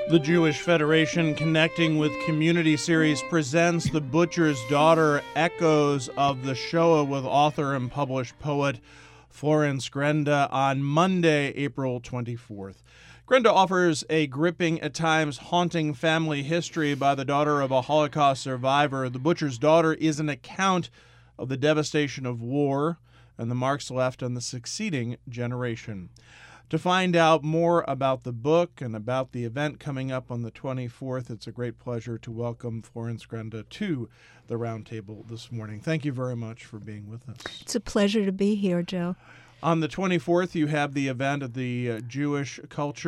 The Jewish Federation Connecting with Community series presents The Butcher's Daughter, Echoes of the Shoah with author and published poet Florence Grenda on Monday, April 24th. Grenda offers a gripping, at times haunting family history by the daughter of a Holocaust survivor. The Butcher's Daughter is an account of the devastation of war and the marks left on the succeeding generation. To find out more about the book and about the event coming up on the 24th, it's a great pleasure to welcome Florence Grenda to the Roundtable this morning. Thank you very much for being with us. It's a pleasure to be here, Joe. On the 24th, you have the event of the Jewish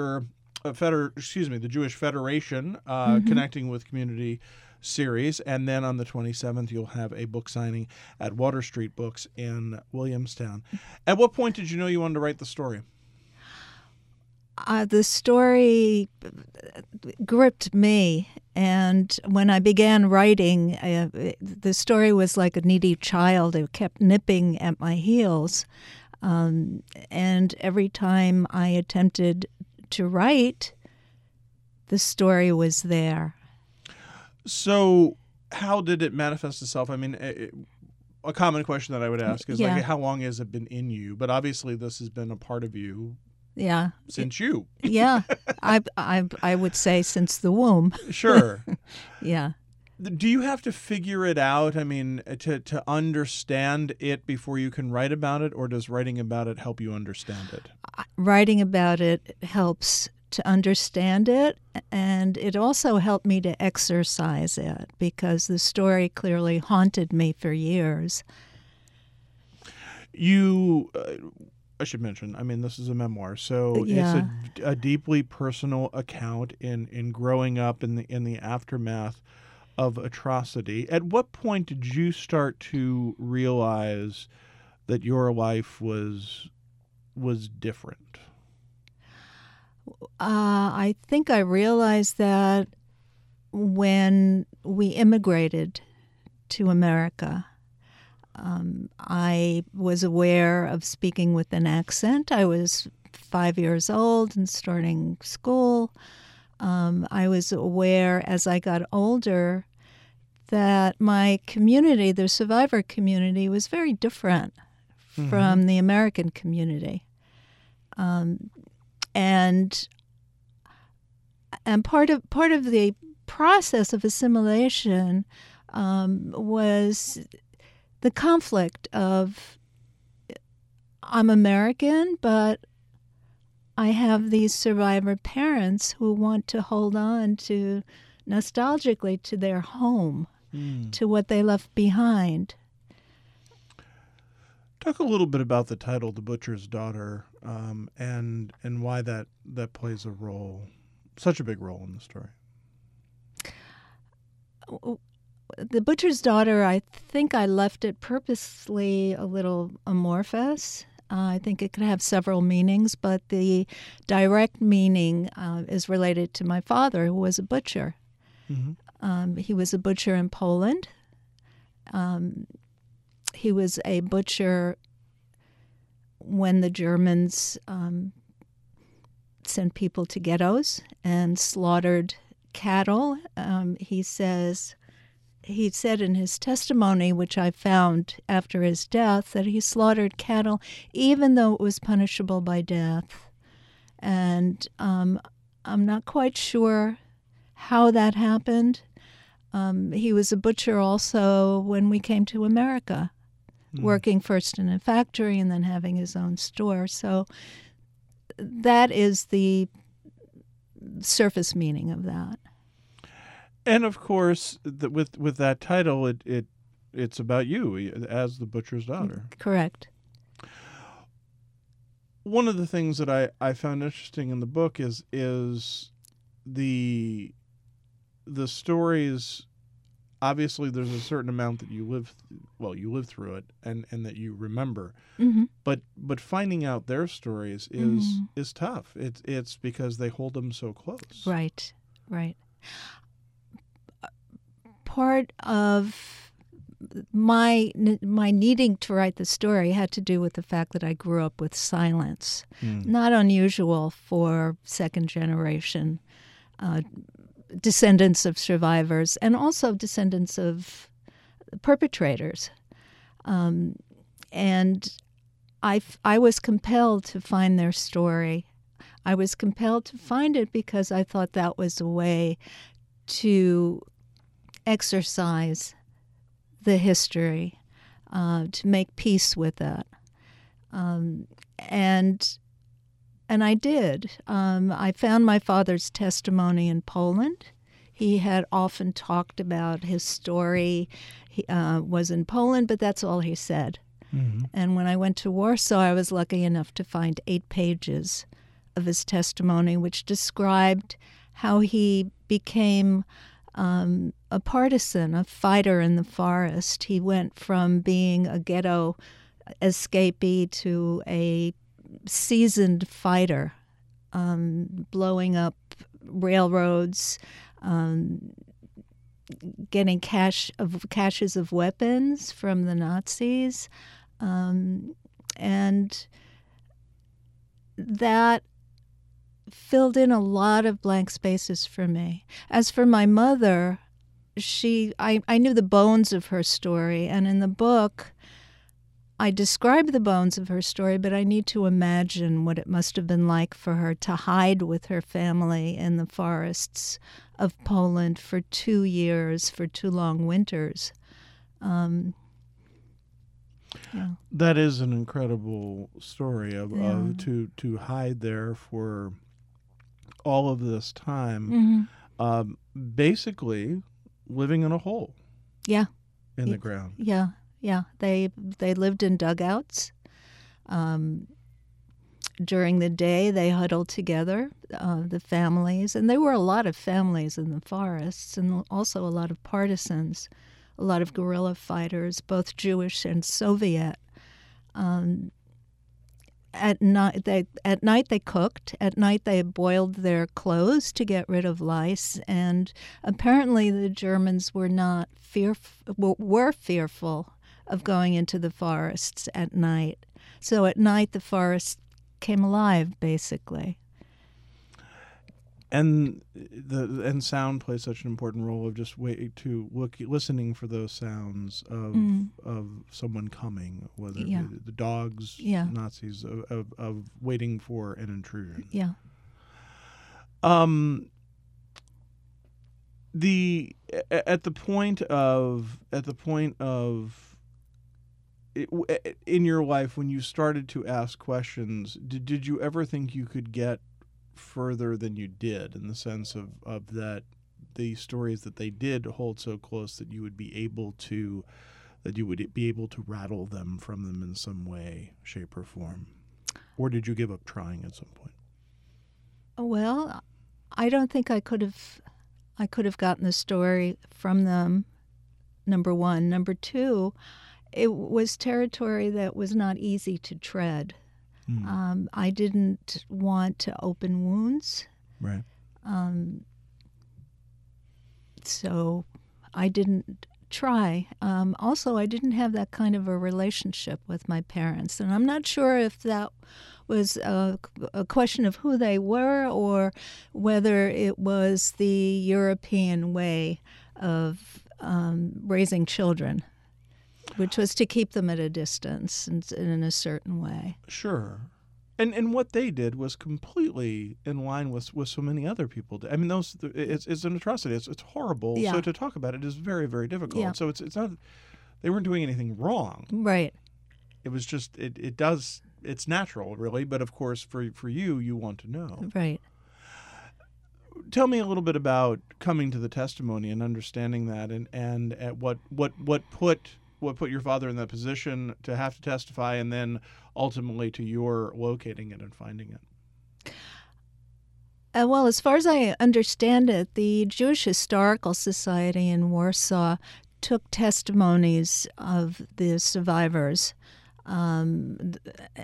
the Jewish Federation Connecting with Community series, and then on the 27th, you'll have a book signing at Water Street Books in Williamstown. At what point did you know you wanted to write the story? The story gripped me, and when I began writing, the story was like a needy child. It kept nipping at my heels, and every time I attempted to write, the story was there. So how did it manifest itself? I mean, a common question that I would ask is, like, how long has it been in you? But obviously this has been a part of you. Yeah. Since you. Yeah. I would say since the womb. Sure. Yeah. Do you have to figure it out? I mean, to understand it before you can write about it, or does writing about it help you understand it? Writing about it helps to understand it, and it also helped me to exercise it because the story clearly haunted me for years. I should mention, I mean, this is a memoir, so Yeah. it's a deeply personal account in growing up in the aftermath of atrocity. At what point did you start to realize that your life was different? I think I realized that when we immigrated to America. I was aware of speaking with an accent. I was 5 years old and starting school. I was aware as I got older that my community, the survivor community, was very different from the American community. And part of the process of assimilation was the conflict of, I'm American, but I have these survivor parents who want to hold on to, nostalgically, to their home, to what they left behind. Talk a little bit about the title, The Butcher's Daughter, and why that plays a role, such a big role in the story. The Butcher's Daughter, I think I left it purposely a little amorphous. I think it could have several meanings, but the direct meaning is related to my father, who was a butcher. Mm-hmm. He was a butcher in Poland. He was a butcher when the Germans sent people to ghettos and slaughtered cattle. He said in his testimony, which I found after his death, that he slaughtered cattle even though it was punishable by death. And I'm not quite sure how that happened. He was a butcher also when we came to America, working first in a factory and then having his own store. So that is the surface meaning of that. And of course, with that title, it's about you as the butcher's daughter. Correct. One of the things that I found interesting in the book is the stories. Obviously, there's a certain amount that you live through it, and that you remember. Mm-hmm. But finding out their stories is tough. It's because they hold them so close. Right. Part of my needing to write the story had to do with the fact that I grew up with silence. Not unusual for second generation descendants of survivors and also descendants of perpetrators. And I was compelled to find their story. I was compelled to find it because I thought that was a way to exercise the history, to make peace with it. And I did. I found my father's testimony in Poland. He had often talked about his story. He was in Poland, but that's all he said. Mm-hmm. And when I went to Warsaw, I was lucky enough to find 8 pages of his testimony, which described how he became a partisan, a fighter in the forest. He went from being a ghetto escapee to a seasoned fighter, blowing up railroads, getting caches of weapons from the Nazis, and that filled in a lot of blank spaces for me. As for my mother, I knew the bones of her story, and in the book I describe the bones of her story, but I need to imagine what it must have been like for her to hide with her family in the forests of Poland for 2 years, for 2 long winters. Yeah. That is an incredible story of to hide there for all of this time, basically living in a hole. Yeah. In the ground. Yeah. Yeah, they lived in dugouts. During the day, they huddled together, the families, and there were a lot of families in the forests, and also a lot of partisans, a lot of guerrilla fighters, both Jewish and Soviet. At night they cooked. At night they boiled their clothes to get rid of lice, and apparently the Germans were fearful of going into the forests at night. So at night the forest came alive, basically. And sound plays such an important role of just listening for those sounds of someone coming, whether the dogs, Nazis, of waiting for an intrusion. Yeah. At the point of in your life when you started to ask questions, did you ever think you could get further than you did, in the sense of that the stories that they did hold so close that you would be able to rattle them from them in some way, shape, or form? Or did you give up trying at some point? Well, I don't think I could have gotten the story from them, number one. Number two, it was territory that was not easy to tread. I didn't want to open wounds. Right. So I didn't try. Also, I didn't have that kind of a relationship with my parents. And I'm not sure if that was a question of who they were or whether it was the European way of raising children, which was to keep them at a distance and in a certain way. Sure. And what they did was completely in line with so many other people did. I mean, it's an atrocity. It's horrible. Yeah. So to talk about it is very, very difficult. Yeah. So it's not, they weren't doing anything wrong. Right. It was just, it's natural, really. But of course, for you want to know. Right. Tell me a little bit about coming to the testimony and understanding that, and at what put your father in that position to have to testify, and then ultimately to your locating it and finding it. Well, as far as I understand it, the Jewish Historical Society in Warsaw took testimonies of the survivors. And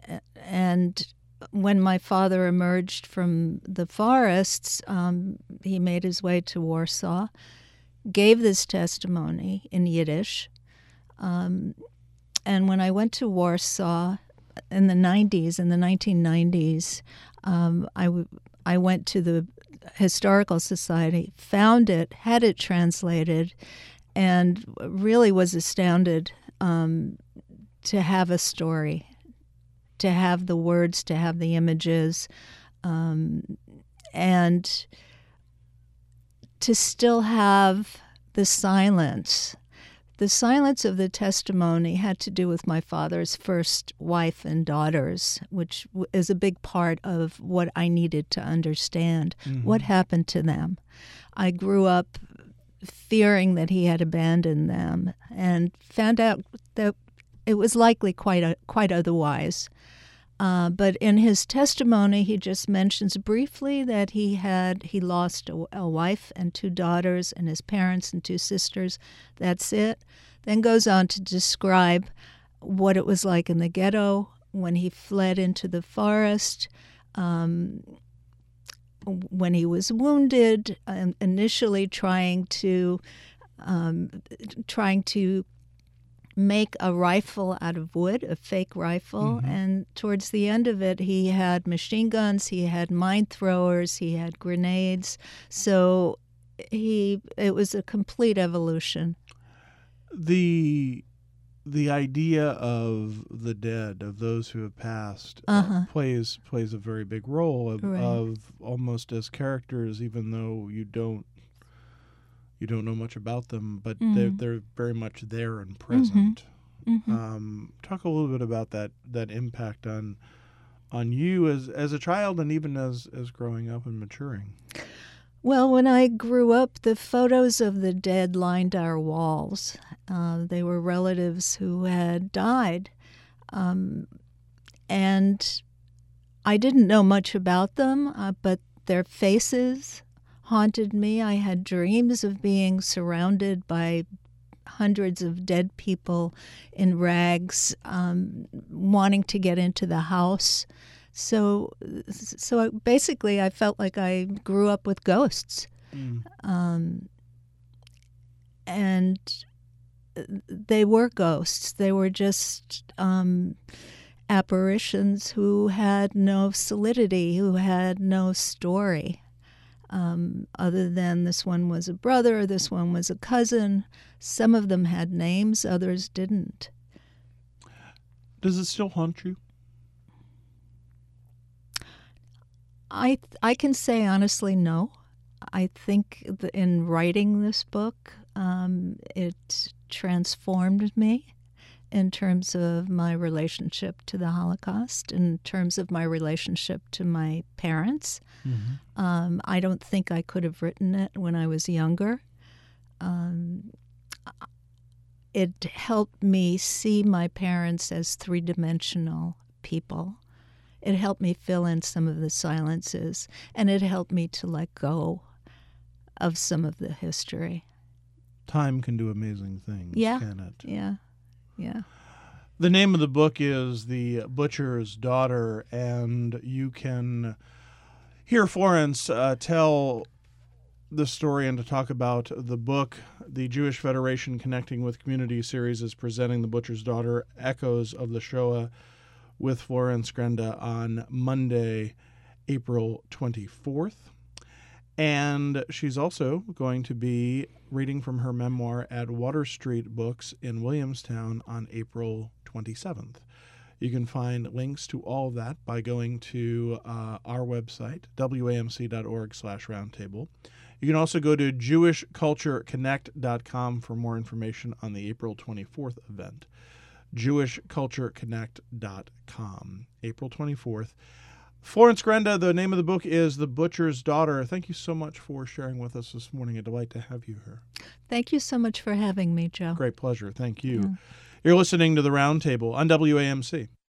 when my father emerged from the forests, he made his way to Warsaw, gave this testimony in Yiddish. And when I went to Warsaw in the 1990s, I went to the Historical Society, found it, had it translated, and really was astounded to have a story, to have the words, to have the images, and to still have the silence. The silence of the testimony had to do with my father's first wife and daughters, which is a big part of what I needed to understand. Mm-hmm. What happened to them? I grew up fearing that he had abandoned them, and found out that it was likely quite otherwise. But in his testimony, he just mentions briefly that he lost a wife and 2 daughters, and his parents and 2 sisters. That's it. Then goes on to describe what it was like in the ghetto when he fled into the forest, when he was wounded, initially trying to make a rifle out of wood, a fake rifle, Mm-hmm. and towards the end of it, he had machine guns, he had mine throwers, he had grenades. So it was a complete evolution. The idea of the dead, of those who have passed, plays a very big role of almost as characters, even though you don't know much about them, but they're very much there and present. Mm-hmm. Talk a little bit about that impact on you as a child, and even as growing up and maturing. Well, when I grew up, the photos of the dead lined our walls. They were relatives who had died, and I didn't know much about them, but their faces haunted me. I had dreams of being surrounded by hundreds of dead people in rags, wanting to get into the house. So basically, I felt like I grew up with ghosts, and they were ghosts. They were just apparitions who had no solidity, who had no story. Other than this one was a brother, this one was a cousin. Some of them had names, others didn't. Does it still haunt you? I can say honestly, no. I think in writing this book, it transformed me in terms of my relationship to the Holocaust, in terms of my relationship to my parents. Mm-hmm. I don't think I could have written it when I was younger. It helped me see my parents as three-dimensional people. It helped me fill in some of the silences, and it helped me to let go of some of the history. Time can do amazing things, can it? Yeah. The name of the book is The Butcher's Daughter, and you can hear Florence tell the story and to talk about the book. The Jewish Federation Connecting with Community series is presenting The Butcher's Daughter, Echoes of the Shoah, with Florence Grenda on Monday, April 24th. And she's also going to be reading from her memoir at Water Street Books in Williamstown on April 27th. You can find links to all of that by going to our website, wamc.org/roundtable. You can also go to jewishcultureconnect.com for more information on the April 24th event. jewishcultureconnect.com, April 24th. Florence Grenda, the name of the book is The Butcher's Daughter. Thank you so much for sharing with us this morning. A delight to have you here. Thank you so much for having me, Joe. Great pleasure. Thank you. Yeah. You're listening to The Roundtable on WAMC.